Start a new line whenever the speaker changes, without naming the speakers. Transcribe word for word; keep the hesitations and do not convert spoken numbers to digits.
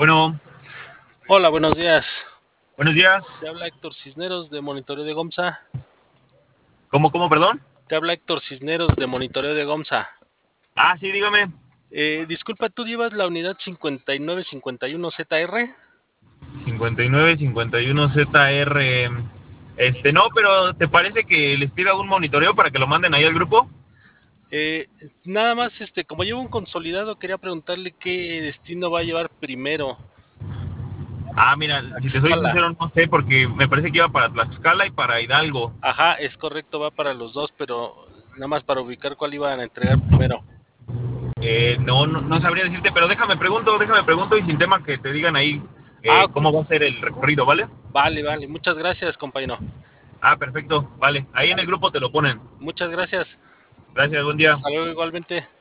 Bueno,
Hola, buenos días.
buenos días.
Te habla Héctor Cisneros de Monitoreo de GOMSA.
¿Cómo, cómo, perdón?
Te habla Héctor Cisneros de Monitoreo de GOMSA.
Ah, sí, dígame.
Eh, disculpa, ¿tú llevas la unidad cincuenta y nueve cincuenta y uno Z R?
cincuenta y nueve cincuenta y uno Z R. Este, no, pero ¿te parece que les pida un monitoreo para que lo manden ahí al grupo?
Eh, nada más, este, como llevo un consolidado, quería preguntarle qué destino va a llevar primero.
Ah, mira, si te soy
Tlaxcala.
sincero, no sé, porque me parece que iba para Tlaxcala y para Hidalgo.
Ajá, es correcto, va para los dos, pero nada más para ubicar cuál iban a entregar primero.
Eh, no, no, no sabría decirte, pero déjame pregunto, déjame pregunto y sin tema que te digan ahí
Ah,
eh,
ok.
cómo va a ser el recorrido, ¿vale?
Vale, vale. Muchas gracias, compañero.
Ah, perfecto, vale. Ahí en el
Vale.
grupo te lo ponen.
Muchas gracias.
Gracias, buen día.
Hasta luego igualmente.